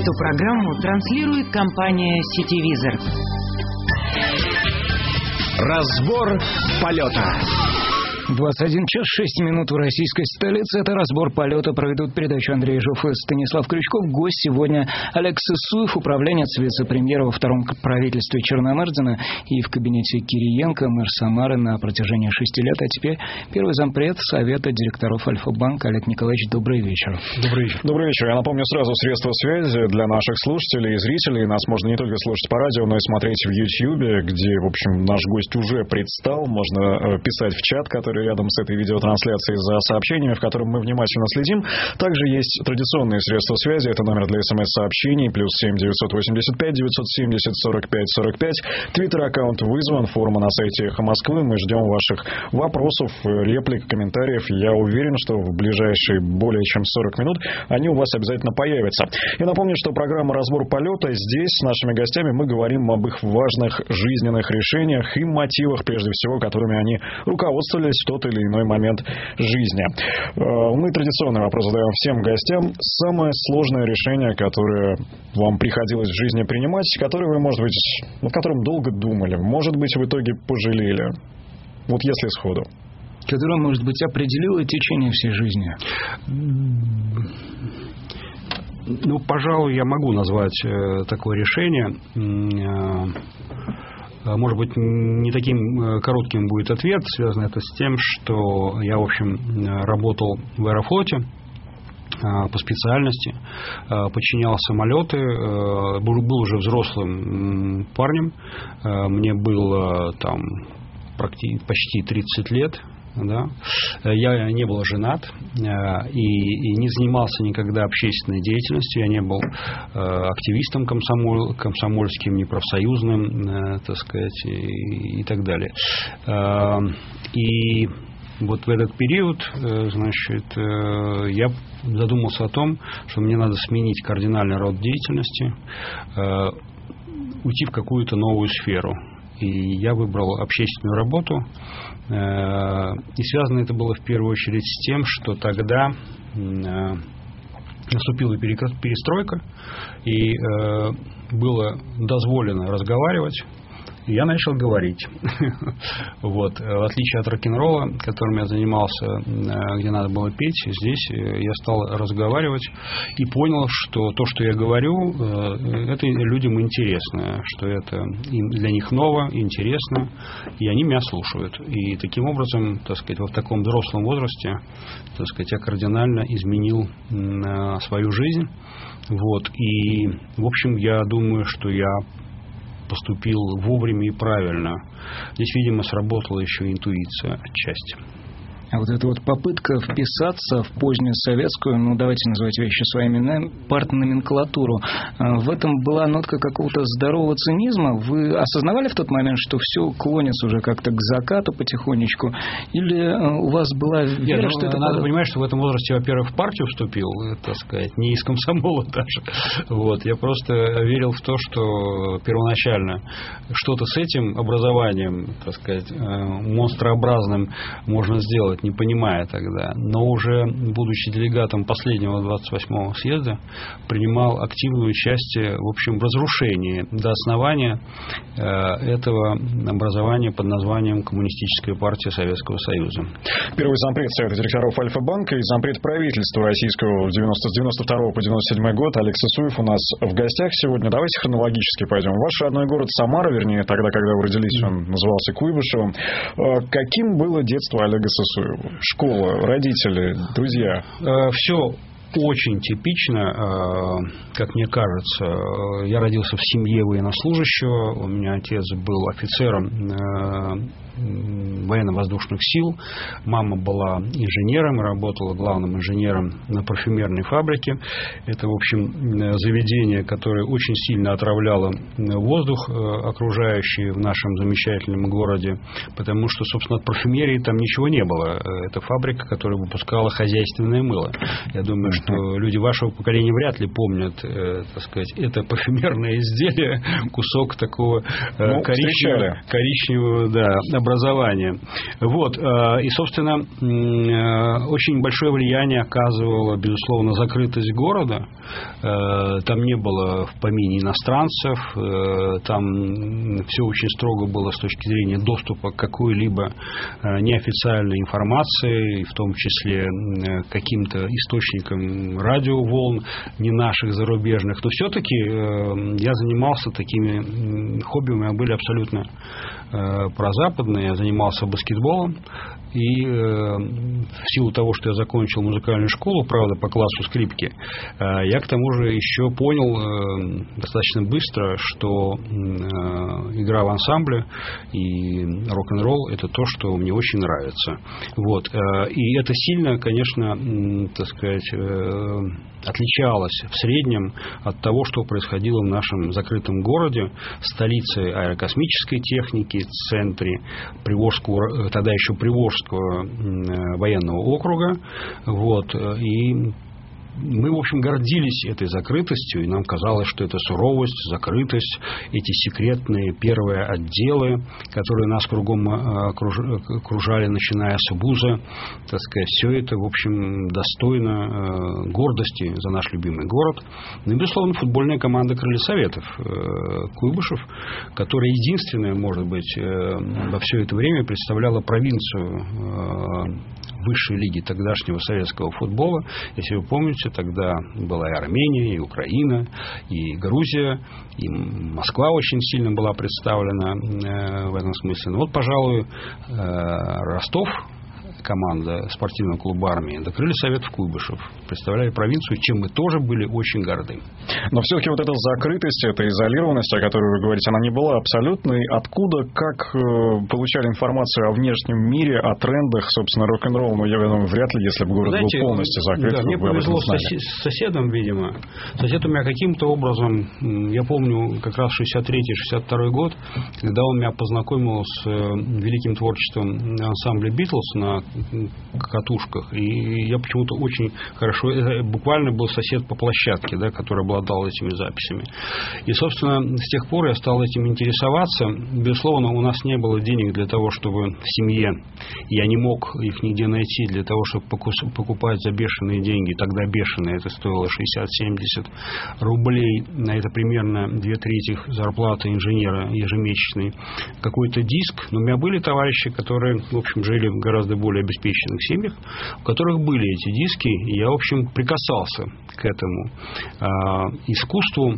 Эту программу транслирует компания «Сетевизор». Разбор полета. 21 час 6 минут в российской столице. Это разбор полета. Проведут передачу Андрей Жуф и Станислав Крючков. Гость сегодня Алекс Исуев, управленец, вице-премьера во втором правительстве Черномырдина и в кабинете Кириенко, мэр Самары на протяжении 6 лет. А теперь первый зампред Совета директоров Альфа-банка. Олег Николаевич, добрый вечер. Добрый вечер. Добрый вечер. Я напомню сразу средства связи для наших слушателей и зрителей. Нас можно не только слушать по радио, но и смотреть в YouTube, где, в общем, наш гость уже предстал. Можно писать в чат, который рядом с этой видеотрансляцией, за сообщениями, в котором мы внимательно следим. Также есть традиционные средства связи. Это номер для СМС-сообщений +7 985 970 45 45. Твиттер-аккаунт вызван, форма на сайте «Эхо Москвы». Мы ждем ваших вопросов, реплик, комментариев. Я уверен, что в ближайшие более чем 40 минут они у вас обязательно появятся. И напомню, что программа «Разбор полета». Здесь с нашими гостями мы говорим об их важных жизненных решениях и мотивах, прежде всего, которыми они руководствовались в тот или иной момент жизни. Мы традиционный вопрос задаем всем гостям. Самое сложное решение, которое вам приходилось в жизни принимать, которое вы, может быть, над которым долго думали, может быть, в итоге пожалели. Вот если сходу. Которое, может быть, определило течение всей жизни. Ну, пожалуй, я могу назвать такое решение. Может быть, не таким коротким будет ответ. Связано это с тем, что я, в общем, работал в Аэрофлоте по специальности, подчинял самолеты, был уже взрослым парнем. Мне было там почти 30 лет. Да. Я не был женат и не занимался никогда общественной деятельностью. Я не был активистом комсомольским, не профсоюзным, так сказать, и так далее. И вот в этот период, значит, я задумался о том, что мне надо сменить кардинальный род деятельности, уйти в какую-то новую сферу. И я выбрал общественную работу. И связано это было в первую очередь с тем, что тогда наступила перестройка, и было дозволено разговаривать. И я начал говорить. Вот. В отличие от рок-н-ролла, которым я занимался, где надо было петь, здесь я стал разговаривать и понял, что то, что я говорю, это людям интересно, что это для них ново, интересно, и они меня слушают. И таким образом, так сказать, в таком взрослом возрасте, так сказать, я кардинально изменил свою жизнь. Вот. И, в общем, я думаю, что я поступил вовремя и правильно. Здесь, видимо, сработала еще интуиция отчасти. А вот эта вот попытка вписаться в позднюю советскую, ну давайте называть вещи своими именами, партноменклатуру, в этом была нотка какого-то здорового цинизма? Вы осознавали в тот момент, что все клонится уже как-то к закату потихонечку? Или у вас была вера, что это... Надо понимать, что в этом возрасте, во-первых, в партию вступил, так сказать, не из комсомола даже. Вот. Я просто верил в то, что первоначально что-то с этим образованием, так сказать, монстрообразным можно сделать, не понимая тогда. Но уже, будучи делегатом последнего 28-го съезда, принимал активное участие, в общем, в разрушении до основания этого образования под названием Коммунистическая партия Советского Союза. Первый зампред Совета директоров Альфа-банка и зампред правительства российского с 92 по 97 год Алекс Исуев у нас в гостях сегодня. Давайте хронологически пойдем. Ваш родной город Самара, вернее, тогда, когда вы родились, он назывался Куйбышевым. Каким было детство Олега Исуева? Школа, родители, друзья? Все очень типично, как мне кажется. Я родился в семье военнослужащего. У меня отец был офицером военно-воздушных сил. Мама была инженером, работала главным инженером на парфюмерной фабрике. Это, в общем, заведение, которое очень сильно отравляло воздух окружающий в нашем замечательном городе, потому что, собственно, от парфюмерии там ничего не было. Это фабрика, которая выпускала хозяйственное мыло. Я думаю, что люди вашего поколения вряд ли помнят так сказать, это парфюмерное изделие, кусок такого коричневого образования. Вот. И, собственно, очень большое влияние оказывала, безусловно, закрытость города. Там не было в помине иностранцев, там все очень строго было с точки зрения доступа к какой-либо неофициальной информации, в том числе каким-то источникам радиоволн, не наших, зарубежных. Но все-таки я занимался такими хобби, у меня были абсолютно прозападные. Я занимался баскетболом, и в силу того, что я закончил музыкальную школу, правда, по классу скрипки, я к тому же еще понял достаточно быстро, что игра в ансамбле и рок-н-ролл — это то, что мне очень нравится. Вот. И это сильно, конечно, так сказать, отличалось в среднем от того, что происходило в нашем закрытом городе, столице аэрокосмической техники, центре Приволжского, тогда еще Приволжского военного округа. Вот. И мы, в общем, гордились этой закрытостью, и нам казалось, что это суровость, закрытость, эти секретные первые отделы, которые нас кругом окружали, начиная с вуза, так сказать, все это, в общем, достойно гордости за наш любимый город. Ну и, безусловно, футбольная команда «Крылья Советов» Куйбышев, которая единственная, может быть, во все это время представляла провинцию высшей лиги тогдашнего советского футбола. Если вы помните, тогда была и Армения, и Украина, и Грузия, и Москва очень сильно была представлена в этом смысле. Ну вот, пожалуй, Ростов, команда спортивного клуба «Армия», до «Крылья Советов» Куйбышев представляли провинцию, чем мы тоже были очень горды. Но все-таки вот эта закрытость, эта изолированность, о которой вы говорите, она не была абсолютной. Откуда, как получали информацию о внешнем мире, о трендах, собственно, рок-н-ролла? Ну, я думаю, вряд ли, если бы город был полностью закрыт. Да, мне повезло с соседом, видимо. Сосед у меня каким-то образом, я помню, как раз 63-62 год, когда он меня познакомил с великим творчеством ансамбля «Битлз» на катушках, и я почему-то очень хорошо, буквально был сосед по площадке, да, который обладал этими записями. И, собственно, с тех пор я стал этим интересоваться. Безусловно, у нас не было денег для того, чтобы в семье, я не мог их нигде найти, для того, чтобы покупать за бешеные деньги, тогда бешеные, это стоило 60-70 рублей, это примерно 2/3 зарплаты инженера ежемесячной, какой-то диск. Но у меня были товарищи, которые, в общем, жили в гораздо более обеспеченных семьях, у которых были эти диски, и я, в общем, прикасался к этому искусству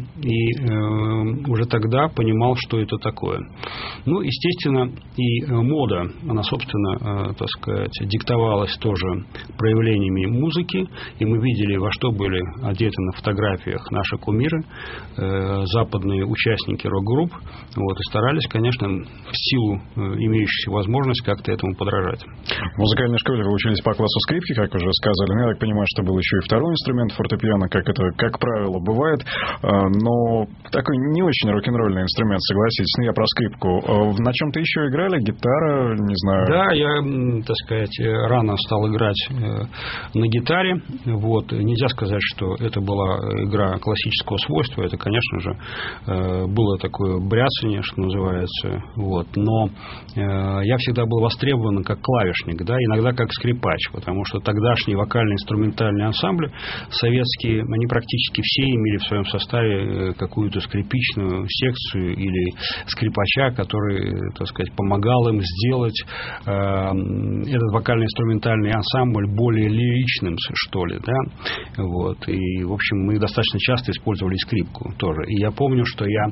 и уже тогда понимал, что это такое. Ну, естественно, и мода, она, собственно, так сказать, диктовалась тоже проявлениями музыки, и мы видели, во что были одеты на фотографиях наши кумиры, западные участники рок-групп, вот, и старались, конечно, в силу имеющихся возможностей как-то этому подражать. В музыкальной школе вы учились по классу скрипки, как уже сказали. Но я так понимаю, что был еще и второй инструмент, фортепиано, как это, как правило, бывает. Но такой не очень рок-н-ролльный инструмент, согласитесь. Ну, я про скрипку. На чем-то еще играли? Гитара, не знаю. Да, я, так сказать, рано стал играть на гитаре. Вот. Нельзя сказать, что это была игра классического свойства. Это, конечно же, было такое бряцание, что называется. Вот. Но я всегда был востребован как клавишник, да, иногда как скрипач, потому что тогдашние вокально-инструментальные ансамбли советские, они практически все имели в своем составе какую-то скрипичную секцию или скрипача, который, так сказать, помогал им сделать этот вокально-инструментальный ансамбль более лиричным, что ли, да, вот, и, в общем, мы достаточно часто использовали скрипку тоже, и я помню, что я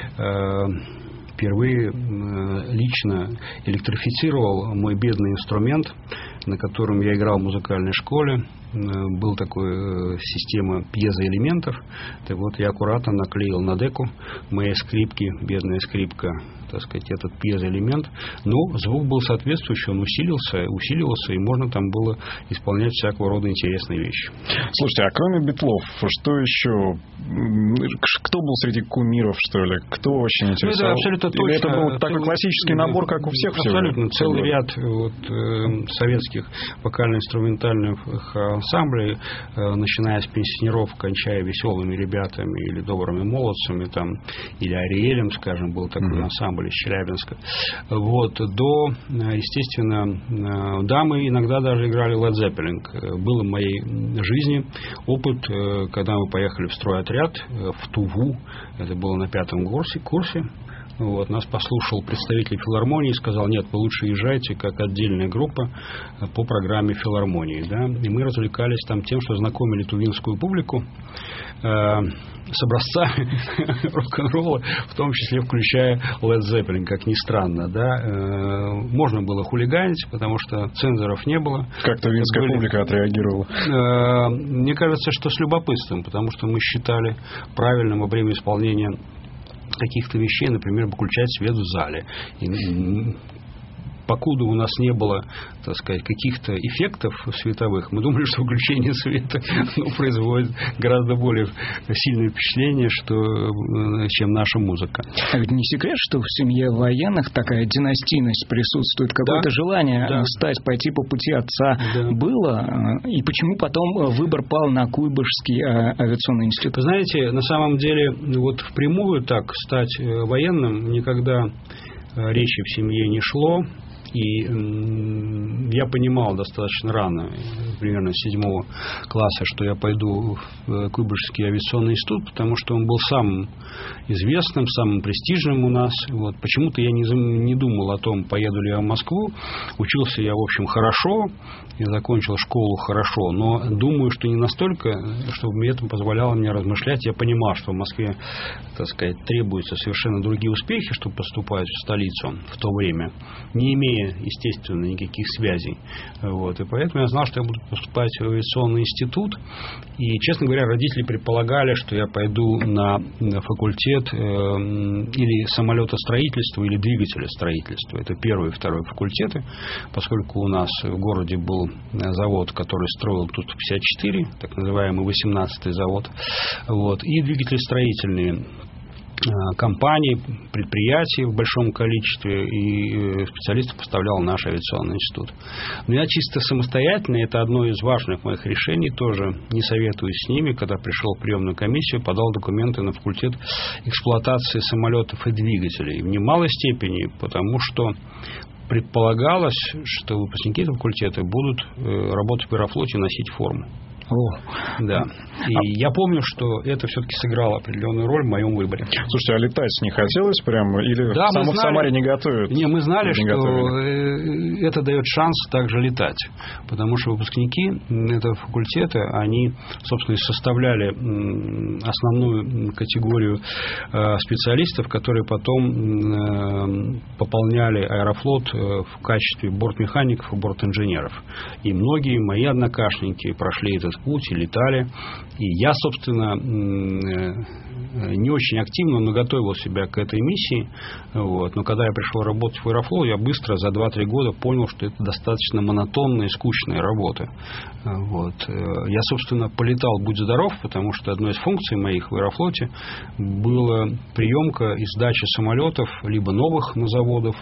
впервые лично электрифицировал мой бедный инструмент, на котором я играл в музыкальной школе. Был такой система пьезоэлементов. Так вот, я аккуратно наклеил на деку моей скрипки, бедная скрипка, так сказать, этот пьезоэлемент. Но звук был соответствующий, он усиливался, и можно там было исполнять всякого рода интересные вещи. Слушайте, а кроме Битлов, что еще? Кто был среди кумиров, что ли? Кто очень интересовал? Это абсолютно точно. Или это был такой классический набор, как у всех? Абсолютно. Целый ряд советских вокально-инструментальных ансамблей, начиная с пенсионеров, кончая веселыми ребятами или добрыми молодцами, там, или Ариэлем, скажем, был такой ансамбль из Челябинска. До, естественно, дамы иногда даже играли Led Zeppelin. Был в моей жизни опыт, когда мы поехали в стройотряд в Туву. Это было на 5-м курсе. Нас послушал представитель филармонии и сказал: нет, вы лучше езжайте как отдельная группа по программе филармонии. Да? И мы развлекались там тем, что знакомили тувинскую публику с образцами рок-н-ролла, в том числе включая Led Zeppelin, как ни странно. Да? Можно было хулиганить, потому что цензоров не было. Как тувинская публика отреагировала? Мне кажется, что с любопытством, потому что мы считали правильным во время исполнения каких-то вещей, например, выключать свет в зале. И покуда у нас не было, так сказать, каких-то эффектов световых, мы думали, что выключение света производит гораздо более сильное впечатление, чем наша музыка. А ведь не секрет, что в семье военных такая династийность присутствует, какое-то желание пойти по пути отца было, и почему потом выбор пал на Куйбышевский авиационный институт? Знаете, на самом деле, впрямую так стать военным никогда речи в семье не шло. И я понимал достаточно рано, примерно с 7 класса, что я пойду в Куйбышевский авиационный институт, потому что он был самым известным, самым престижным у нас. Почему-то я не думал о том, поеду ли я в Москву. Учился я, в общем, хорошо, я закончил школу хорошо, но думаю, что не настолько, чтобы это позволяло мне размышлять. Я понимал, что в Москве, так сказать, требуются совершенно другие успехи, чтобы поступать в столицу в то время, не имея, естественно, никаких связей. И поэтому я знал, что я буду поступать в авиационный институт. И, честно говоря, родители предполагали, что я пойду на факультет или самолетостроительства, или двигателестроительства. Это первый и второй факультеты, поскольку у нас в городе был завод, который строил Ту-154, так называемый 18-й завод, и двигателестроительные компаний, предприятий в большом количестве, и специалистов поставлял наш авиационный институт. Но я чисто самостоятельно, это одно из важных моих решений, тоже не советуюсь с ними, когда пришел в приемную комиссию, подал документы на факультет эксплуатации самолетов и двигателей. В немалой степени, потому что предполагалось, что выпускники этого факультета будут работать в Аэрофлоте и носить форму. Да. И я помню, что это все-таки сыграло определенную роль в моем выборе. Слушайте, а летать не хотелось прямо? Или в Самаре не готовят? Не, мы знали, что это дает шанс также летать. Потому что выпускники этого факультета, они, собственно, составляли основную категорию специалистов, которые потом пополняли Аэрофлот в качестве бортмехаников и бортинженеров. И многие мои однокашники прошли этот путь и летали. И я, собственно, не очень активно, но готовил себя к этой миссии. Но когда я пришел работать в Аэрофлот, я быстро за 2-3 года понял, что это достаточно монотонная и скучная работа. Я, собственно, полетал «Будь здоров», потому что одной из функций моих в Аэрофлоте была приемка и сдача самолетов, либо новых на заводах,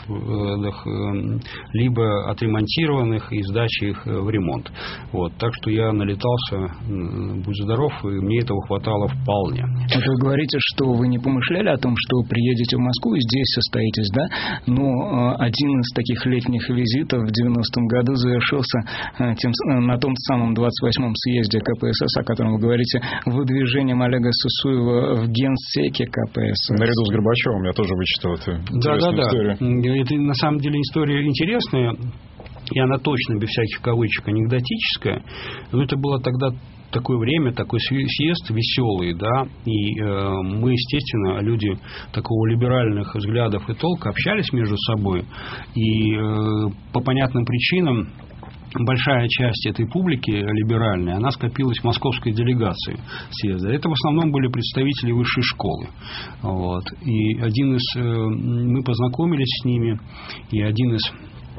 либо отремонтированных, и сдача их в ремонт. Так что я налетался «Будь здоров», и мне этого хватало вполне. Вы говорите, что вы не помышляли о том, что приедете в Москву и здесь состоитесь, да? Но один из таких летних визитов в 90-м году завершился на том самом 28-м съезде КПСС, о котором вы говорите, выдвижением Олега Сысуева в генсеке КПСС. Наряду с Горбачевым я тоже вычитал эту интересную историю. Это на самом деле история интересная, и она точно, без всяких кавычек, анекдотическая. Но это было тогда такое время, такой съезд веселый, да, и мы, естественно, люди такого либеральных взглядов и толка общались между собой, и по понятным причинам большая часть этой публики либеральной, она скопилась в московской делегации съезда. Это в основном были представители высшей школы. И мы познакомились с ними, и один из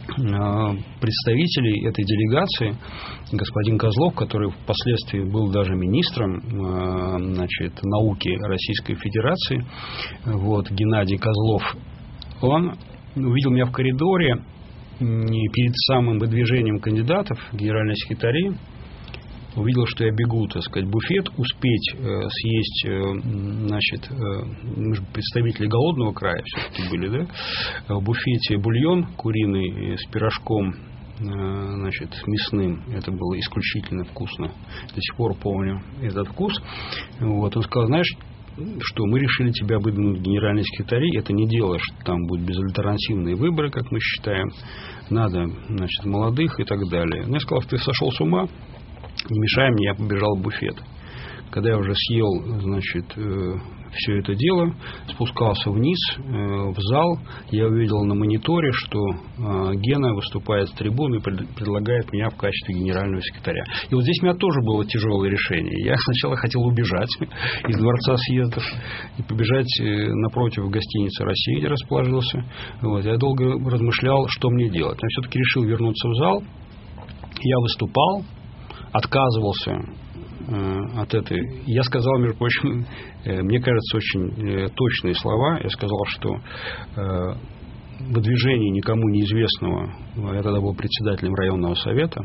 представителей этой делегации, господин Козлов, который впоследствии был даже министром науки Российской Федерации, Геннадий Козлов, он увидел меня в коридоре и перед самым выдвижением кандидатов в генеральные секретари, увидел, что я бегу, так сказать, в буфет, успеть съесть, мы же представители голодного края все-таки были, да, в буфете бульон куриный с пирожком, с мясным, это было исключительно вкусно, до сих пор помню этот вкус, он сказал, знаешь, что мы решили тебя выдвинуть в генеральные секретари, это не дело, что там будут безальтернативные выборы, как мы считаем, надо, молодых и так далее. Я сказал, ты сошел с ума, не мешай мне, я побежал в буфет. Когда я уже съел, все это дело, спускался вниз, в зал, я увидел на мониторе, что Гена выступает с трибуны и предлагает меня в качестве генерального секретаря. И вот здесь у меня тоже было тяжелое решение. Я сначала хотел убежать из Дворца съездов и побежать напротив гостиницы «Россия», где расположился. Я долго размышлял, что мне делать. Я все-таки решил вернуться в зал. Я выступал, отказывался от этой. Я сказал, между прочим, мне кажется, очень точные слова. Я сказал, что выдвижение никому неизвестного, я тогда был председателем районного совета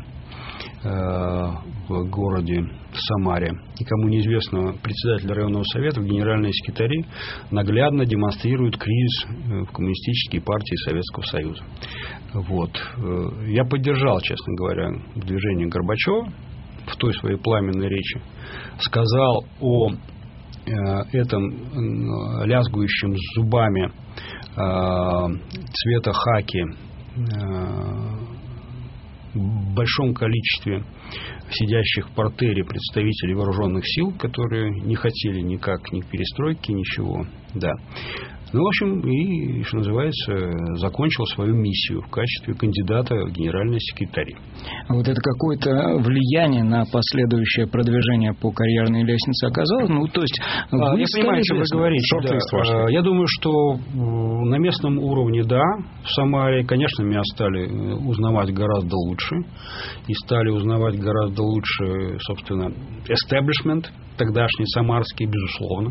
в городе Самаре, никому неизвестного председателя районного совета в генеральные секретари наглядно демонстрирует кризис в коммунистической партии Советского Союза. Я поддержал, честно говоря, движение Горбачева в той своей пламенной речи, сказал о этом лязгующем зубами цвета хаки в большом количестве сидящих в партере представителей вооруженных сил, которые не хотели никак ни перестройки, ничего. Да. В общем, и, что называется, закончил свою миссию в качестве кандидата в генеральные секретари. Это какое-то влияние на последующее продвижение по карьерной лестнице оказалось? То есть, я понимаю, что вы говорите. Да. Я думаю, что на местном уровне, да, в Самаре, конечно, меня стали узнавать гораздо лучше. И стали узнавать гораздо лучше, собственно, establishment тогдашний самарский, безусловно.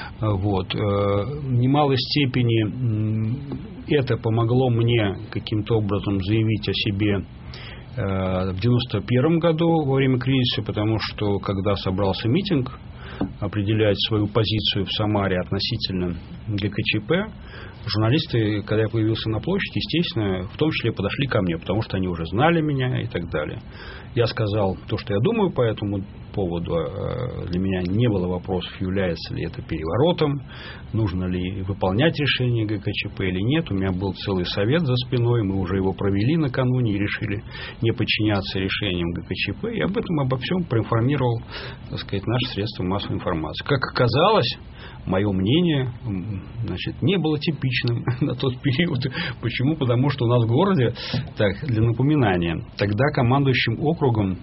В немалой степени это помогло мне каким-то образом заявить о себе в 1991 году во время кризиса, потому что, когда собрался митинг, определять свою позицию в Самаре относительно ГКЧП, журналисты, когда я появился на площади, естественно, в том числе подошли ко мне, потому что они уже знали меня и так далее. Я сказал то, что я думаю по этому поводу. Для меня не было вопросов, является ли это переворотом, нужно ли выполнять решение ГКЧП или нет. У меня был целый совет за спиной, мы уже его провели накануне и решили не подчиняться решениям ГКЧП. И обо всем проинформировал, так сказать, наши средства массовой информации. Как оказалось, мое мнение, не было типичным на тот период. Почему? Потому что у нас в городе, так, для напоминания, тогда командующим округом,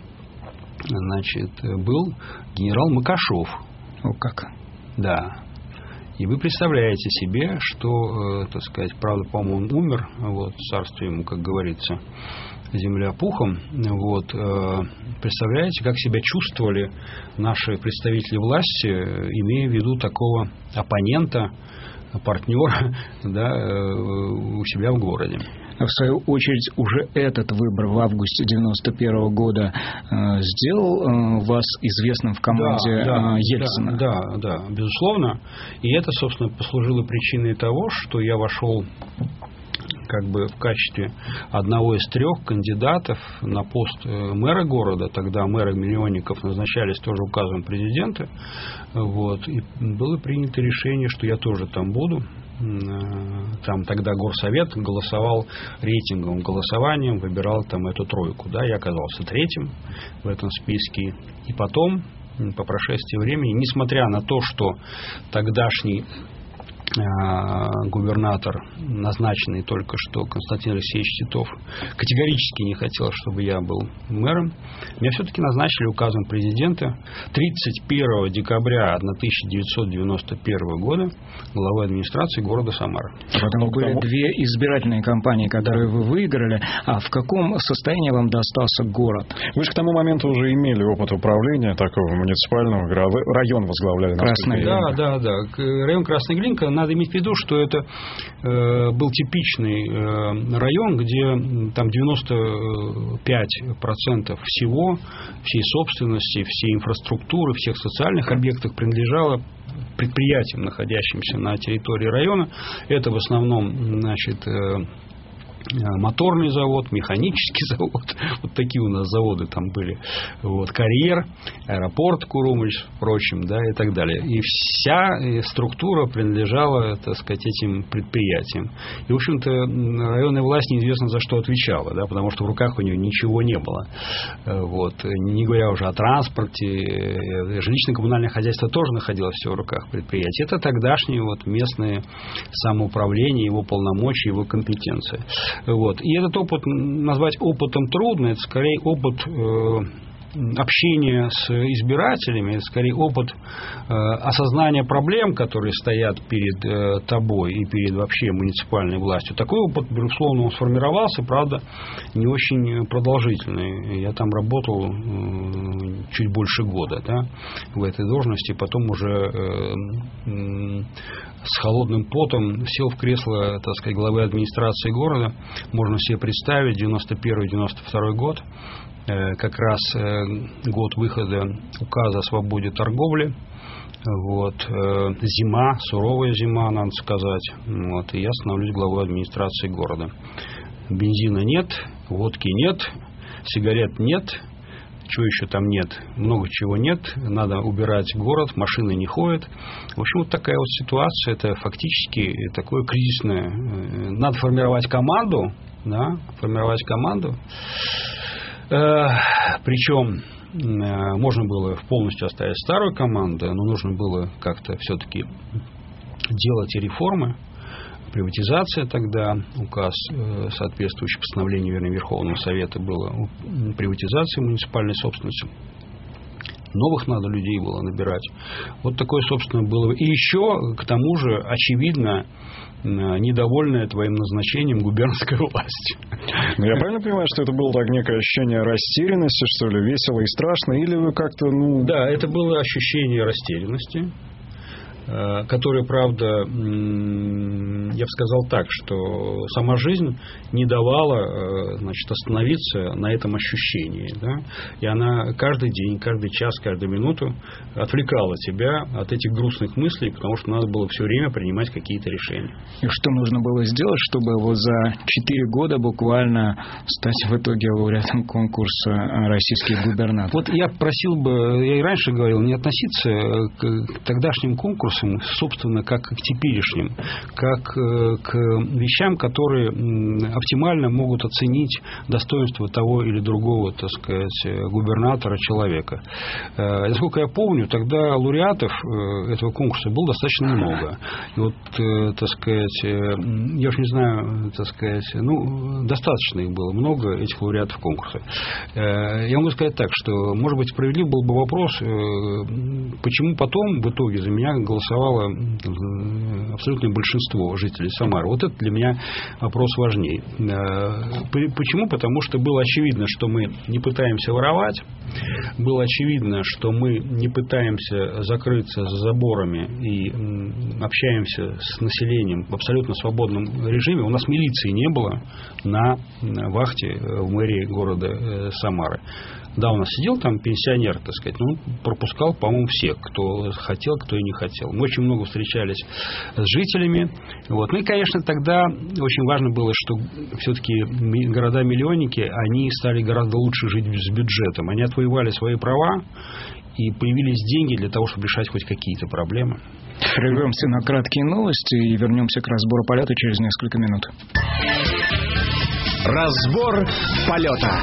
был генерал Макашов. Как? Да. И вы представляете себе, что, так сказать, правда, по-моему, он умер, царство ему, как говорится, земля пухом. Представляете, как себя чувствовали наши представители власти, имея в виду такого оппонента, партнера, у себя в городе. В свою очередь, уже этот выбор в августе 1991 года сделал вас известным в команде Ельцина? Да, безусловно. И это, собственно, послужило причиной того, что я вошел в качестве одного из 3 кандидатов на пост мэра города. Тогда мэры-миллионников назначались тоже указом президента. И было принято решение, что я тоже там буду. Там тогда горсовет голосовал рейтинговым голосованием, выбирал там эту 3. Я оказался 3-м в этом списке. И потом, по прошествии времени, несмотря на то, что тогдашний губернатор, назначенный только что Константин Алексеевич Титов, категорически не хотел, чтобы я был мэром. Меня все-таки назначили указом президента 31 декабря 1991 года главой администрации города Самары. Потом были две избирательные кампании, которые вы выиграли. А в каком состоянии вам достался город? Вы же к тому моменту уже имели опыт управления такого муниципального, район возглавляли. Красная Глинка. Да. Район Красная Глинка. Надо иметь в виду, что это был типичный район, где там 95% всей собственности, всей инфраструктуры, всех социальных объектов принадлежало предприятиям, находящимся на территории района. Это в основном, моторный завод, механический завод, вот такие у нас заводы там были, карьер, аэропорт Курумыч, впрочем, и так далее. И вся структура принадлежала, этим предприятиям. И, в общем-то, районная власть неизвестно за что отвечала, потому что в руках у нее ничего не было. Не говоря уже о транспорте, жилищно-коммунальное хозяйство тоже находилось все в руках предприятий. Это тогдашнее местное самоуправление, его полномочия, его компетенция. И этот опыт назвать опытом трудно, это скорее опыт общения с избирателями, это скорее опыт осознания проблем, которые стоят перед тобой и перед вообще муниципальной властью. Такой опыт, безусловно, он сформировался, правда, не очень продолжительный. Я там работал чуть больше года в этой должности, потом уже с холодным потом сел в кресло, главы администрации города. Можно себе представить, 91-92 год, как раз год выхода указа о свободе торговли. Зима, суровая зима, надо сказать. И я становлюсь главой администрации города. Бензина нет, водки нет, сигарет нет. Чего еще там нет? Много чего нет. Надо убирать город, машины не ходят. В общем, такая ситуация. Это фактически такое кризисное. Надо формировать команду. Причем можно было полностью оставить старую команду, но нужно было как-то все-таки делать реформы. Приватизация тогда, указ, соответствующий постановлению Верховного Совета, было приватизация муниципальной собственности. Новых надо людей было набирать. Такое, собственно, было. И еще, к тому же, очевидно, недовольная твоим назначением губернская власть. Я правильно понимаю, что это было некое ощущение растерянности, что ли, весело и страшно, или вы как-то, Да, это было ощущение растерянности, которое, правда, я бы сказал так, что сама жизнь не давала, остановиться на этом ощущении, и она каждый день, каждый час, каждую минуту отвлекала тебя от этих грустных мыслей, потому что надо было все время принимать какие-то решения. И что нужно было сделать, чтобы за 4 года буквально стать в итоге лауреатом конкурса «Российский губернатор»? Я просил бы, я и раньше говорил, не относиться к тогдашним конкурсам, собственно, как к теперешним, как к вещам, которые оптимально могут оценить достоинство того или другого, губернатора, человека. Насколько я помню, тогда лауреатов этого конкурса было достаточно много. И я уж не знаю, достаточно их было, много этих лауреатов конкурса. Я могу сказать так, что, может быть, справедлив был бы вопрос, почему потом в итоге за меня голосовало абсолютное большинство жителей Самары. Это для меня вопрос важнее. Почему? Потому что было очевидно, что мы не пытаемся воровать, было очевидно, что мы не пытаемся закрыться за заборами и общаемся с населением в абсолютно свободном режиме. У нас милиции не было на вахте в мэрии города Самары. Да, у нас сидел там пенсионер, пропускал, по-моему, всех, кто хотел, кто и не хотел. Мы очень много встречались с жителями. И, конечно, тогда очень важно было, что все-таки города-миллионники, они стали гораздо лучше жить с бюджетом. Они отвоевали свои права, и появились деньги для того, чтобы решать хоть какие-то проблемы. Прервемся на краткие новости и вернемся к разбору полета через несколько минут. Разбор полета.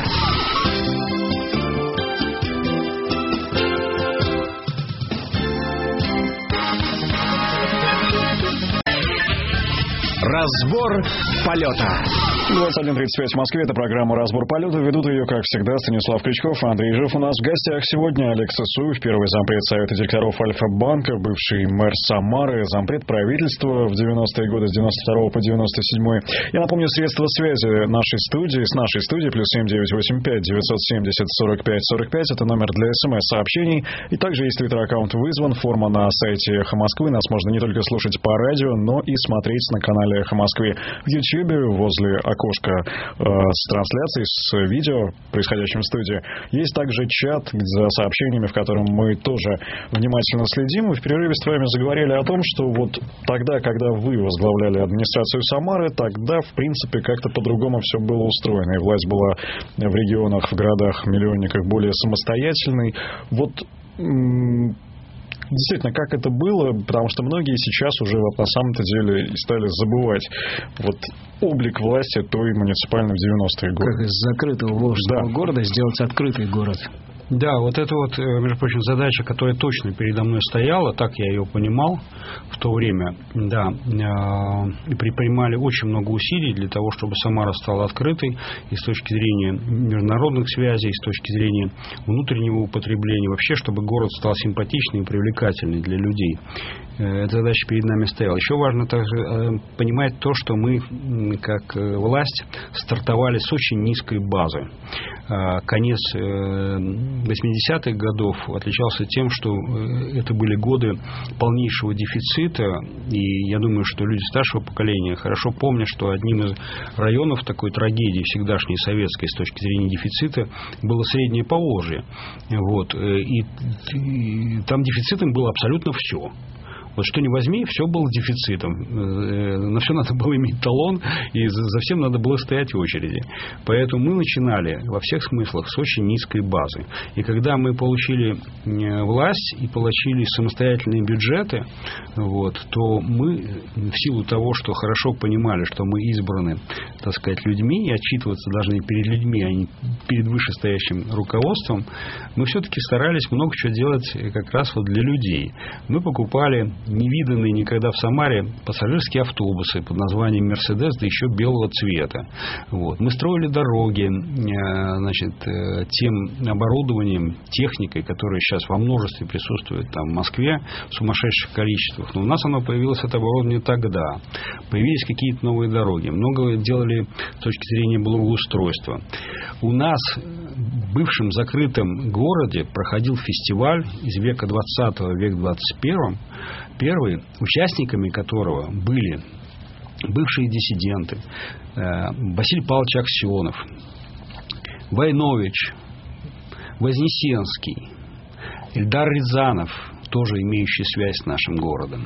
Разбор полета. 21:35 в Москве. Это программа «Разбор полета». Ведут ее, как всегда, Станислав Крючков, Андрей Жив. У нас в гостях сегодня Олег Сысуев, первый зампред Совета директоров Альфа-банка, бывший мэр Самары, зампред правительства в 90-е годы, с 92 по 97. Я напомню, средства связи нашей студии, с нашей студией, +7 985 970 45 45. Это номер для СМС-сообщений. И также есть твиттер-аккаунт «Вызван», форма на сайте «Эхо Москвы». Нас можно не только слушать по радио, но и смотреть на канале «Эхо Москвы» в Ютьюбе, возле окошка с трансляцией, с видео, происходящим в студии. Есть также чат за сообщениями, в котором мы тоже внимательно следим. И в перерыве с вами заговорили о том, что вот тогда, когда вы возглавляли администрацию Самары, тогда, в принципе, как-то по-другому все было устроено. И власть была в регионах, в городах-миллионниках более самостоятельной. Вот действительно, как это было, потому что многие сейчас уже вот на самом-то деле стали забывать вот облик власти той муниципальной в 90-е годы. Как из закрытого волжского города сделать открытый город. Да, вот это вот, между прочим, задача, которая точно передо мной стояла, так я ее понимал в то время, да, и предпринимали очень много усилий для того, чтобы Самара стала открытой и с точки зрения международных связей, и с точки зрения внутреннего употребления, вообще, чтобы город стал симпатичный и привлекательный для людей. Эта задача перед нами стояла. Еще важно также понимать то, что мы, как власть, стартовали с очень низкой базы. Конец 80-х годов отличался тем, что это были годы полнейшего дефицита, и я думаю, что люди старшего поколения хорошо помнят, что одним из районов такой трагедии всегдашней советской с точки зрения дефицита было Среднее Поволжье. Вот. И там дефицитом было абсолютно все. Вот что ни возьми, все было дефицитом. На все надо было иметь талон, и за всем надо было стоять в очереди. Поэтому мы начинали во всех смыслах с очень низкой базы. И когда мы получили власть и получили самостоятельные бюджеты, вот, то мы, в силу того, что хорошо понимали, что мы избраны, так сказать, людьми, и отчитываться должны перед людьми, а не перед вышестоящим руководством, мы все-таки старались много чего делать как раз вот для людей. Мы покупали невиданные никогда в Самаре пассажирские автобусы под названием «Мерседес», да еще белого цвета. Вот. Мы строили дороги, значит, тем оборудованием, техникой, которая сейчас во множестве присутствует там, в Москве в сумасшедших количествах. Но у нас оно появилось, это оборудование, тогда. Появились какие-то новые дороги. Много делали с точки зрения благоустройства. У нас в бывшем закрытом городе проходил фестиваль из века 20-го, века 21-го, первый, участниками которого были бывшие диссиденты, Василий Павлович Аксенов, Войнович, Вознесенский, Эльдар Рязанов, тоже имеющий связь с нашим городом,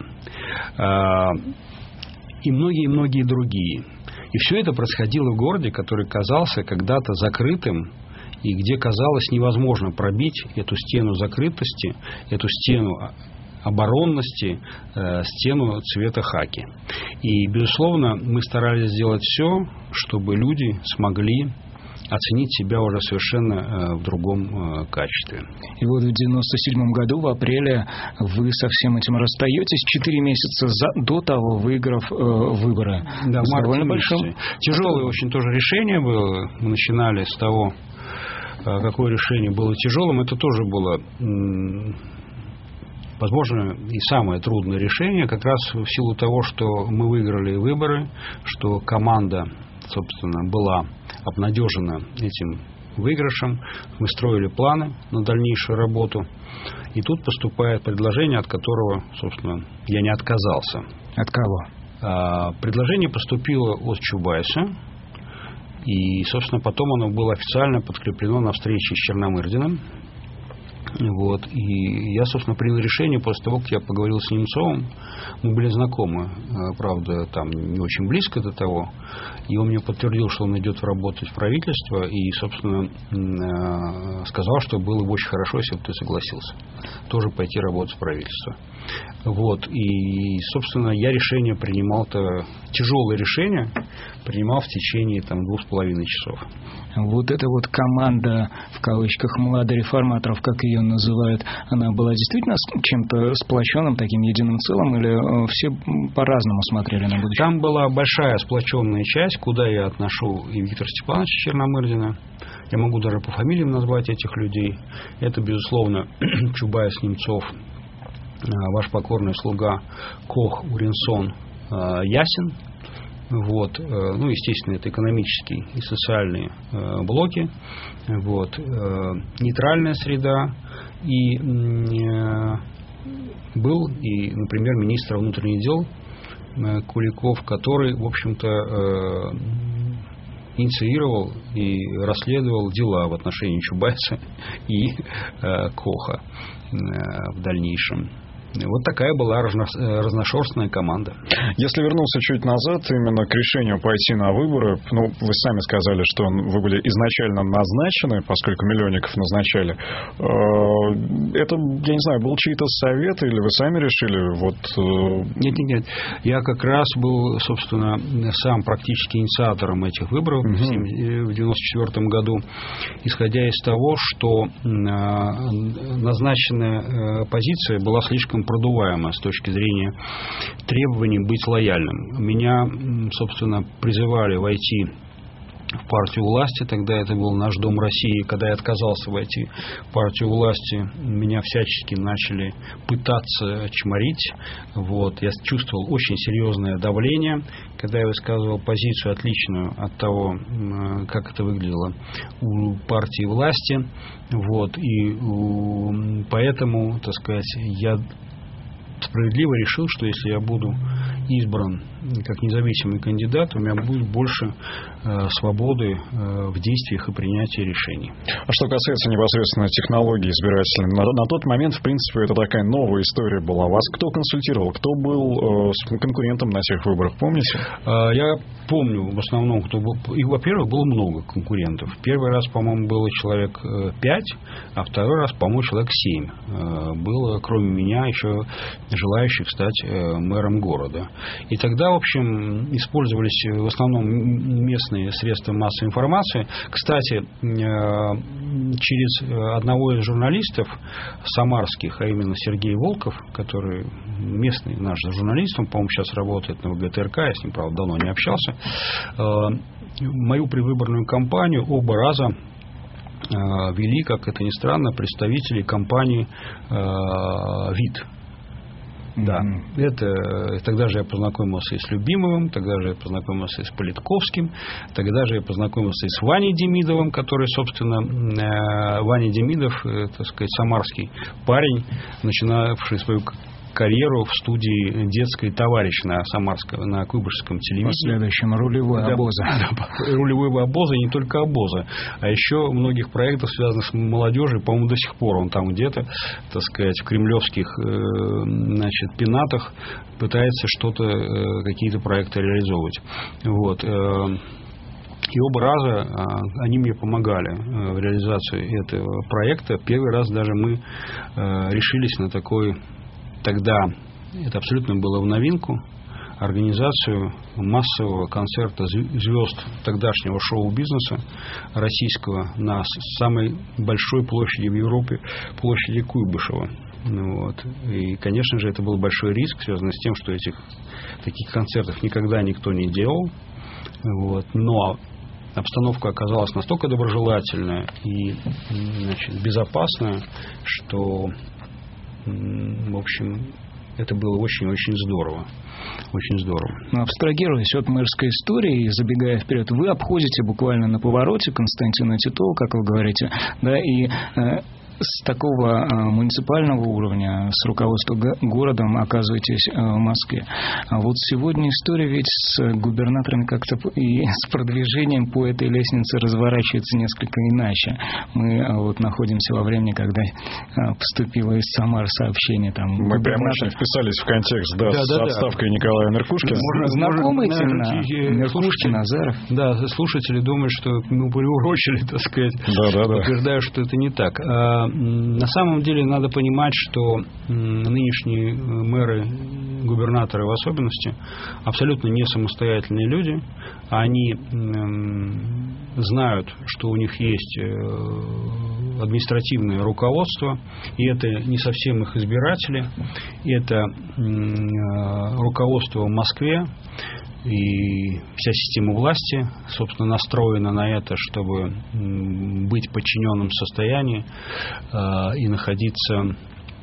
и многие-многие другие. И все это происходило в городе, который казался когда-то закрытым, и где казалось невозможно пробить эту стену закрытости, эту стену оборонности, стену цвета хаки. И, безусловно, мы старались сделать все, чтобы люди смогли оценить себя уже совершенно в другом качестве. И вот в 97 году, в апреле, вы со всем этим расстаетесь 4 месяца до того, выиграв выборы. Да, в марте месяце. Тяжелое очень тоже решение было. Мы начинали с того, какое решение было тяжелым. Это тоже было, возможно, и самое трудное решение, как раз в силу того, что мы выиграли выборы, что команда, собственно, была обнадежена этим выигрышем. Мы строили планы на дальнейшую работу. И тут поступает предложение, от которого, собственно, я не отказался. От кого? Предложение поступило от Чубайса. И, собственно, потом оно было официально подкреплено на встрече с Черномырдиным. Вот. И я, собственно, принял решение после того, как я поговорил с Немцовым. Мы были знакомы, правда, там не очень близко до того. И он мне подтвердил, что он идет работать в правительство. И, собственно, сказал, что было бы очень хорошо, если бы ты согласился тоже пойти работать в правительство. Вот. И, собственно, я решение принимал-то, тяжелое решение принимал в течение там 2,5 часов. Вот эта вот команда, в кавычках, младореформаторов, как ее называют, она была действительно чем-то сплоченным, таким единым целым, или все по-разному смотрели на будущее? Там была большая сплоченная часть, куда я отношу и Виктора Степановича Черномырдина. Я могу даже по фамилиям назвать этих людей. Это, безусловно, Чубайс, Немцов, ваш покорный слуга Кох, Уренсон, Ясин. Вот. Ну, естественно, это экономические и социальные блоки. Вот. Нейтральная среда. И был и, например, министр внутренних дел Куликов, который, в общем-то, инициировал и расследовал дела в отношении Чубайса и Коха в дальнейшем. Вот такая была разношерстная команда. Если вернуться чуть назад, именно к решению пойти на выборы, ну, вы сами сказали, что вы были изначально назначены, поскольку миллионников назначали. Это, я не знаю, был чей-то совет, или вы сами решили? Вот... Нет. Я как раз был, собственно, сам практически инициатором этих выборов в 1994 году, исходя из того, что назначенная позиция была слишком продуваемо с точки зрения требований быть лояльным. Меня, собственно, призывали войти в партию власти, тогда это был наш Дом России. Когда я отказался войти в партию власти, меня всячески начали пытаться чморить. Вот. Я чувствовал очень серьезное давление, когда я высказывал позицию отличную от того, как это выглядело у партии власти. Вот. И поэтому, так сказать, я справедливо решил, что если я буду избран как независимый кандидат, у меня будет больше свободы в действиях и принятии решений. А что касается непосредственно технологий избирательной, на тот момент, в принципе, это такая новая история была. Вас кто консультировал? Кто был конкурентом на тех выборах? Помните? Я помню в основном, кто был. И, во-первых, было много конкурентов. Первый раз, по-моему, было человек 5, а второй раз, по-моему, человек 7. Было, кроме меня, еще желающих стать мэром города. И тогда, в общем, использовались в основном местные средства массовой информации. Кстати, через одного из журналистов самарских, а именно Сергей Волков, который местный наш журналист, он, по-моему, сейчас работает на ВГТРК, я с ним, правда, давно не общался, мою предвыборную кампанию оба раза вели, как это ни странно, представители компании «ВИД». Да, тогда же я познакомился и с Любимовым, тогда же я познакомился и с Политковским, тогда же я познакомился и с Ваней Демидовым, который, собственно, Ваня Демидов, так сказать, самарский парень, начинавший свою карьеру в студии детской «Товарищ» на Куйбышевском телевидении. Последующем рулевой обоза. Рулевой обоза, и не только обоза, а еще многих проектов, связанных с молодежью, по-моему, до сих пор он там где-то, так сказать, в кремлевских, значит, пенатах пытается что-то, какие-то проекты реализовывать. Вот. И оба раза они мне помогали в реализации этого проекта. Первый раз даже мы решились на такой, тогда это абсолютно было в новинку, организацию массового концерта звезд тогдашнего шоу-бизнеса российского на самой большой площади в Европе, площади Куйбышева. Вот. И, конечно же, это был большой риск, связанный с тем, что таких концертов никогда никто не делал. Вот. Но обстановка оказалась настолько доброжелательная и, значит, безопасная, что, в общем, это было очень-очень здорово. Очень здорово. Но абстрагируясь от мэрской истории и забегая вперед, вы обходите буквально на повороте Константина Титова, как вы говорите, да, и с такого муниципального уровня, с руководством городом оказываетесь в Москве. А вот сегодня история ведь с губернаторами как-то и с продвижением по этой лестнице разворачивается несколько иначе. Мы вот находимся во времени, когда поступило из Самары сообщение. Там, мы прямо очень вписались в контекст, да, с отставкой Николая Меркушкина. Знакомые именно Меркушкин, Назаров. Да, слушатели думают, что мы приурочили, так сказать, утверждаю, что это не так. На самом деле надо понимать, что нынешние мэры, губернаторы в особенности, абсолютно не самостоятельные люди. Они знают, что у них есть административное руководство, и это не совсем их избиратели, это руководство в Москве, и вся система власти, собственно, настроена на это, чтобы быть в подчиненном состоянии и находиться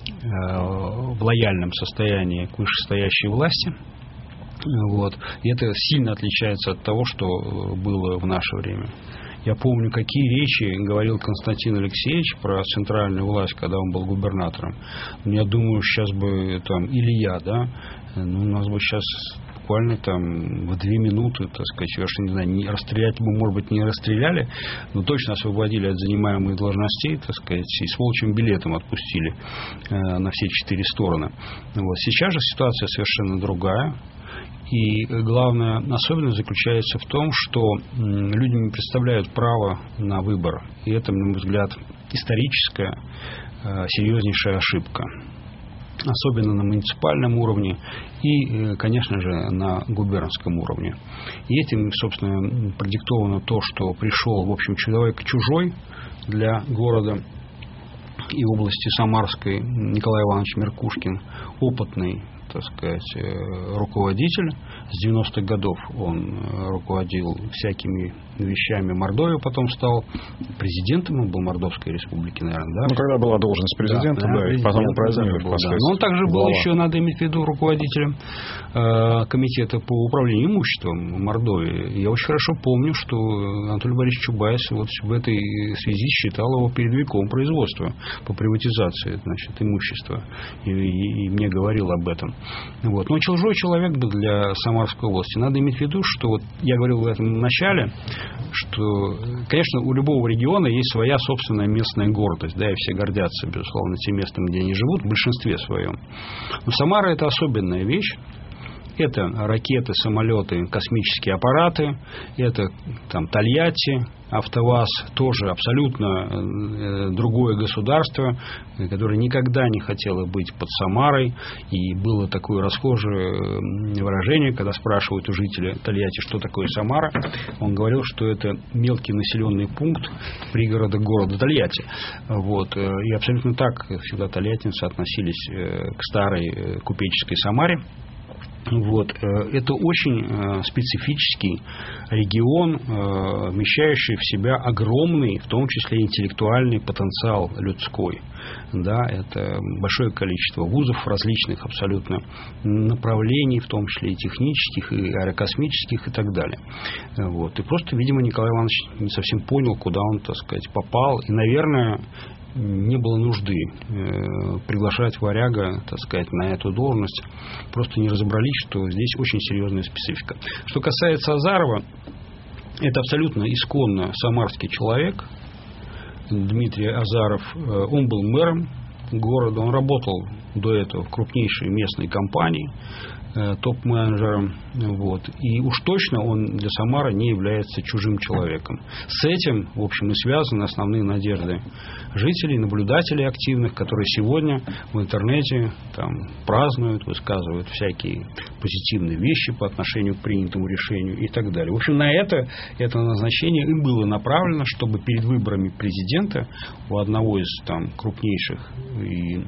в лояльном состоянии к вышестоящей власти. Вот. И это сильно отличается от того, что было в наше время. Я помню, какие речи говорил Константин Алексеевич про центральную власть, когда он был губернатором. Я думаю, сейчас бы там, или я, да, у нас бы сейчас буквально там в 2 минуты, так сказать, я уж не знаю, расстрелять бы, может быть, не расстреляли, но точно освободили от занимаемых должностей, так сказать, и с волчьим билетом отпустили на все 4 стороны. Вот. Сейчас же ситуация совершенно другая. И главная особенность заключается в том, что люди не представляют права на выбор. И это, на мой взгляд, историческая, серьезнейшая ошибка. Особенно на муниципальном уровне и, конечно же, на губернском уровне. И этим, собственно, продиктовано то, что пришел, в общем, человек чужой для города и области Самарской Николай Иванович Меркушкин, опытный, так сказать, руководитель. С 90-х годов он руководил всякими вещами Мордовии, потом стал президентом, он был Мордовской республики, наверное, да? Ну, когда была должность президента, да, и потом упразднил их впоследствии. Но он также был еще, надо иметь в виду, руководителем комитета по управлению имуществом Мордовии. Я очень хорошо помню, что Анатолий Борисович Чубайс вот в этой связи считал его передовиком производства по приватизации, значит, имущества. И мне говорил об этом. Вот. Но чужой человек был для Самарской области. Надо иметь в виду, что вот я говорил в этом начале, что, конечно, у любого региона есть своя собственная местная гордость, да, и все гордятся, безусловно, тем местом, где они живут, в большинстве своем. Но Самара – это особенная вещь. Это ракеты, самолеты, космические аппараты, это там Тольятти, АвтоВАЗ, тоже абсолютно другое государство, которое никогда не хотело быть под Самарой. И было такое расхожее выражение, когда спрашивают у жителя Тольятти, что такое Самара, он говорил, что это мелкий населенный пункт пригорода города Тольятти. Вот. И абсолютно так всегда тольяттинцы относились к старой купеческой Самаре. Вот. Это очень специфический регион, вмещающий в себя огромный, в том числе интеллектуальный потенциал людской. Да, это большое количество вузов различных абсолютно направлений, в том числе и технических, и аэрокосмических, и так далее. Вот. И просто, видимо, Николай Иванович не совсем понял, куда он, так сказать, попал. И, наверное, не было нужды приглашать варяга, так сказать, на эту должность. Просто не разобрались, что здесь очень серьезная специфика. Что касается Азарова, это абсолютно исконно самарский человек. Дмитрий Азаров, он был мэром города, он работал до этого в крупнейшей местной компании, топ-менеджером. Вот. И уж точно он для Самары не является чужим человеком. С этим, в общем, и связаны основные надежды жителей, наблюдателей активных, которые сегодня в интернете там празднуют, высказывают всякие позитивные вещи по отношению к принятому решению и так далее. В общем, на это назначение и было направлено, чтобы перед выборами президента у одного из там крупнейших и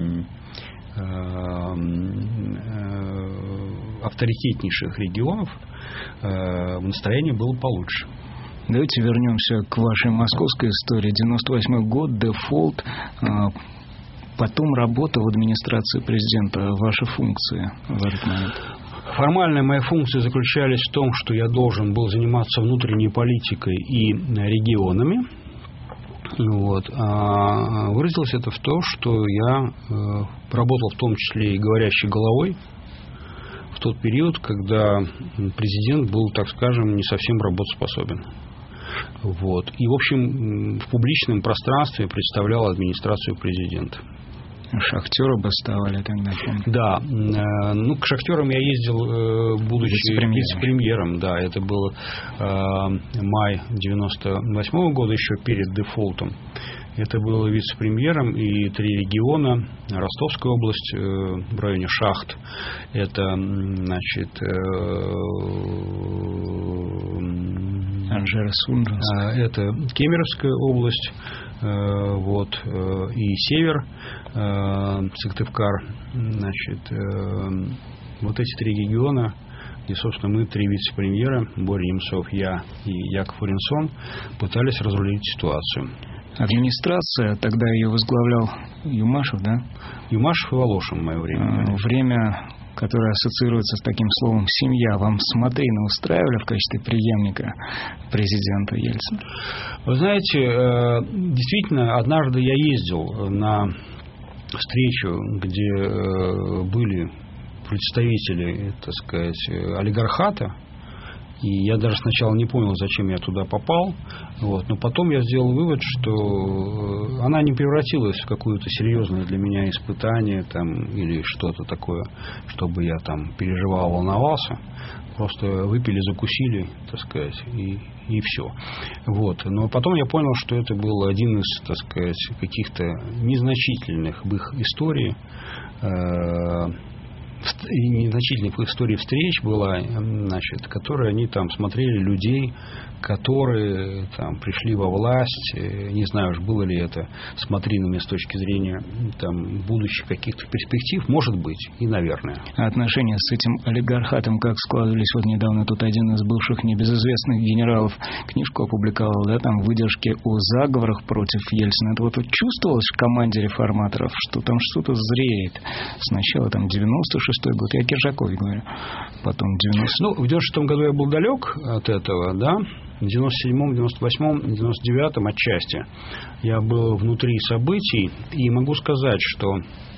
авторитетнейших регионов настроение было получше. Давайте вернемся к вашей московской истории. 98 год, дефолт, потом работа в администрации президента. Ваши функции в этот момент? Формальные мои функции заключались в том, что я должен был заниматься внутренней политикой и регионами. Вот. А выразилось это в том, что я работал в том числе и говорящей головой в тот период, когда президент был, так скажем, не совсем работоспособен. Вот. И, в общем, в публичном пространстве представлял администрацию президента. Шахтеры бастовали тогда, помню. Да. Ну, к шахтерам я ездил, будучи вице-премьером. Да, это был май 98 года, еще перед дефолтом. Это было вице-премьером и 3 региона. Ростовская область в районе Шахт. Это, значит, это Кемеровская область, вот, и север, Сыктывкар. Значит, вот эти 3 региона, где, собственно, мы 3 вице-премьера, Боря Немцов, я и Яков Уренсон, пытались разрулить ситуацию. Администрация, тогда ее возглавлял Юмашев, да? Юмашев и Волошин в мое время. Время, которое ассоциируется с таким словом «семья». Вам Смотрина устраивали в качестве преемника президента Ельцина? Вы знаете, действительно, однажды я ездил на встречу, где были представители, так сказать, олигархата. И я даже сначала не понял, зачем я туда попал. Вот. Но потом я сделал вывод, что она не превратилась в какое-то серьезное для меня испытание там, или что-то такое, чтобы я там переживал, волновался. Просто выпили, закусили, так сказать, и все. Вот. Но потом я понял, что это был один из, так сказать, каких-то незначительных в их истории незначительных в истории встреч была, значит, которые они там смотрели людей, которые там пришли во власть, не знаю уж, было ли это смотринами с точки зрения там будущих каких-то перспектив, может быть, и наверное. А отношения с этим олигархатом как складывались? Вот недавно тут один из бывших небезызвестных генералов книжку опубликовал, да, там выдержки о заговорах против Ельцина. Это вот чувствовалось в команде реформаторов, что там что-то зреет. Сначала там 96-й год, я о Киржакове говорю, потом 90-й. Ну, в 96-м году я был далек от этого, да. В 97-м, 98-м, 99-м отчасти я был внутри событий, и могу сказать, что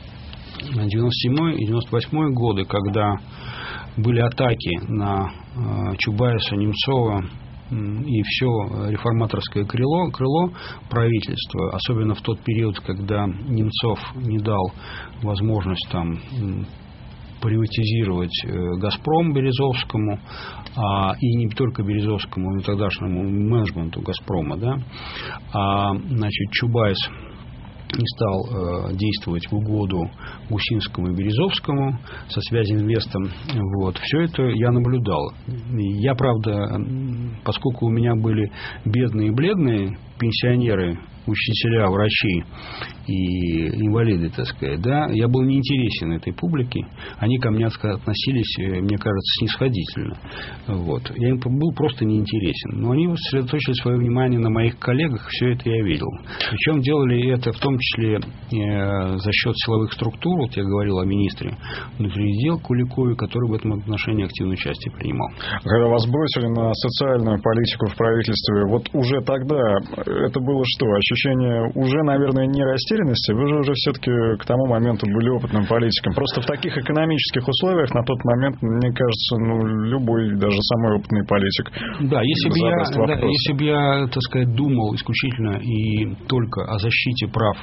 97-й и 98-й годы, когда были атаки на Чубайса, Немцова и все реформаторское крыло правительства, особенно в тот период, когда Немцов не дал возможность там приватизировать «Газпром» Березовскому, и не только Березовскому, но и тогдашнему менеджменту «Газпрома», да, значит, Чубайс не стал действовать в угоду Гусинскому и Березовскому со Связинвестом. Вот. Все это я наблюдал. Я, правда, поскольку у меня были бедные и бледные пенсионеры, учителя, врачи и инвалиды, так сказать, да, я был неинтересен этой публике. Они ко мне относились, мне кажется, снисходительно. Вот. Я им был просто неинтересен. Но они сосредоточили свое внимание на моих коллегах, все это я видел. Причем делали это в том числе за счет силовых структур. Вот я говорил о министре внутренних дел Куликове, который в этом отношении активное участие принимал. Когда вас бросили на социальную политику в правительстве, вот уже тогда это было что? Ощущение уже, наверное, не растерянности? Вы же уже все-таки к тому моменту были опытным политиком. Просто в таких экономических условиях на тот момент, мне кажется, любой, даже самый опытный политик. Да, если бы я, так сказать, думал исключительно и только о защите прав,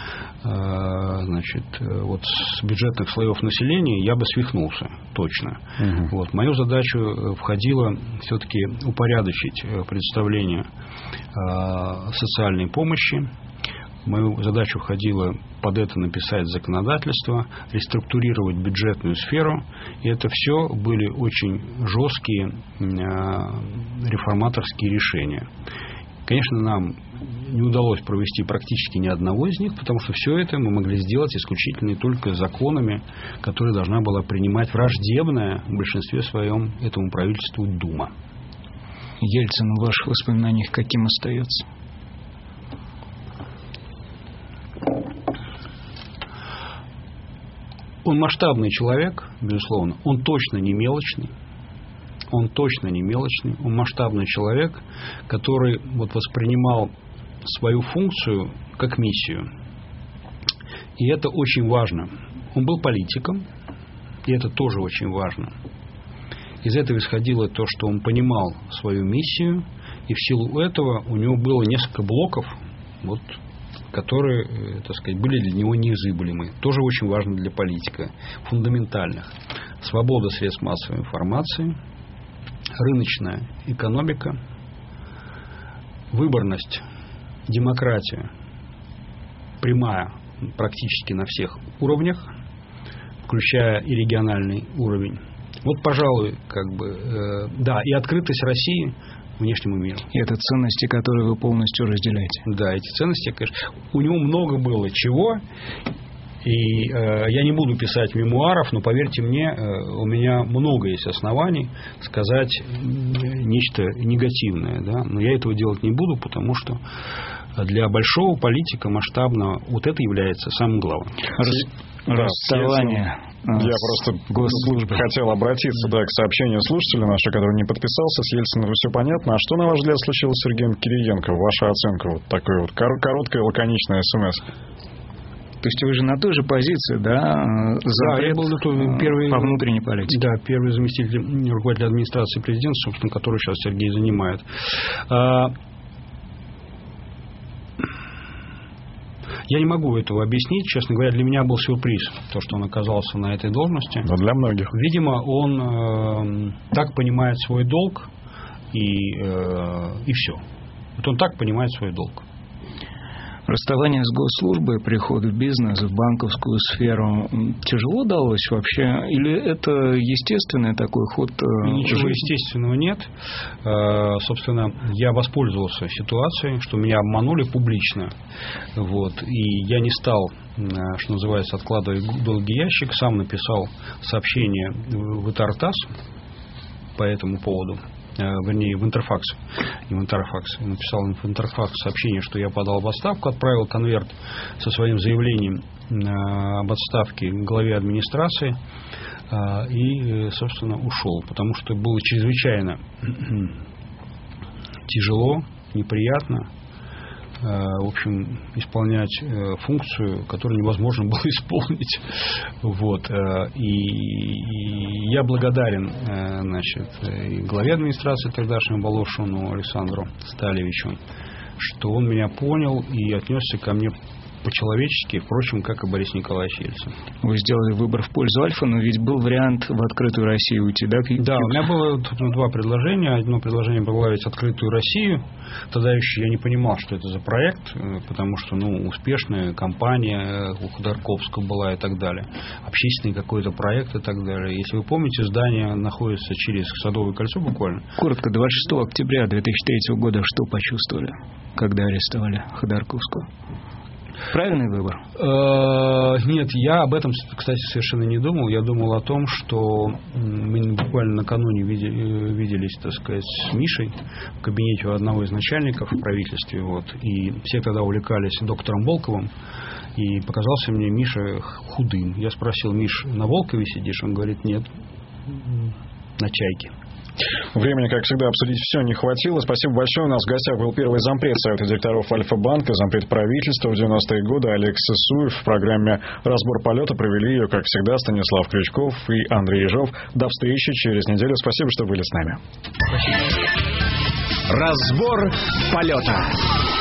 значит, вот с бюджетных слоев населения, я бы свихнулся, точно. Вот. В мою задачу входило все-таки упорядочить представление социальной помощи. В мою задачу входило под это написать законодательство, реструктурировать бюджетную сферу. И это все были очень жесткие реформаторские решения. Конечно, нам не удалось провести практически ни одного из них, потому что все это мы могли сделать исключительно и только законами, которые должна была принимать враждебная в большинстве своем этому правительству Дума. Ельцин в ваших воспоминаниях каким остается? Он масштабный человек, безусловно. Он точно не мелочный. Он масштабный человек, который вот воспринимал свою функцию как миссию. И это очень важно. Он был политиком, и это тоже очень важно. Из этого исходило то, что он понимал свою миссию, и в силу этого у него было несколько блоков, вот, которые, так сказать, были для него неизыблемы. Тоже очень важно для политика. Фундаментальных. Свобода средств массовой информации, рыночная экономика, выборность, демократия прямая практически на всех уровнях, включая и региональный уровень. Вот, пожалуй, да, и открытость России внешнему миру. И это ценности, которые вы полностью разделяете. Да, эти ценности, конечно. У него много было чего, и я не буду писать мемуаров, но поверьте мне, у меня много есть оснований сказать нечто негативное, да? Но я этого делать не буду, потому что для большого политика масштабного вот это является самым главным. Расставание. Я просто хотел обратиться к сообщению слушателя нашего, который не подписался. С Ельциным все понятно. А что, на ваш взгляд, случилось с Сергеем Кириенко? Ваша оценка, вот такой вот короткая, лаконичная СМС. То есть вы же на той же позиции, да? Да, я был первый по внутренней политике. Да, первый заместитель руководителя администрации президента, собственно, который сейчас Сергей занимает. Я не могу этого объяснить. Честно говоря, для меня был сюрприз, то, что он оказался на этой должности. Но для многих. Видимо, он так понимает свой долг, и все. Вот он так понимает свой долг. Расставание с госслужбой, приход в бизнес, в банковскую сферу тяжело далось вообще? Или это естественный такой ход? Ничего естественного нет. Собственно, я воспользовался ситуацией, что меня обманули публично. Вот. И я не стал, что называется, откладывать в долгий ящик. Сам написал сообщение в Итартас по этому поводу. Вернее, в Интерфакс. Не в Интерфакс. Я написал в Интерфакс сообщение, что я подал в отставку, отправил конверт со своим заявлением об отставке главе администрации и, собственно, ушел. Потому что было чрезвычайно тяжело, неприятно, в общем, исполнять функцию, которую невозможно было исполнить. Вот. И я благодарен, значит, и главе администрации тогдашнему Волошину Александру Сталевичу, что он меня понял и отнесся ко мне по-человечески, впрочем, как и Борис Николаевич Ельцин. Вы сделали выбор в пользу Альфа, но ведь был вариант в открытую Россию уйти, да? Да, у меня было два предложения. Одно предложение возглавить открытую Россию. Тогда еще я не понимал, что это за проект, потому что, успешная компания у Ходорковского была и так далее. Общественный какой-то проект и так далее. Если вы помните, здание находится через Садовое кольцо буквально. Коротко, 26 октября 2003 года что почувствовали, когда арестовали Ходорковского? Правильный выбор? Нет, я об этом, кстати, совершенно не думал. Я думал о том, что мы буквально накануне виделись, так сказать, с Мишей в кабинете у одного из начальников в правительстве. Вот, и все тогда увлекались доктором Волковым. И показался мне Миша худым. Я спросил: Миш, на Волкове сидишь? Он говорит: нет, на Чайке. Времени, как всегда, обсудить все не хватило. Спасибо большое. У нас в гостях был первый зампред Совета директоров Альфа-банка, зампред правительства в 90-е годы Олег Сысуев. В программе «Разбор полета» провели ее, как всегда, Станислав Крючков и Андрей Ежов. До встречи через неделю. Спасибо, что были с нами. Разбор полета.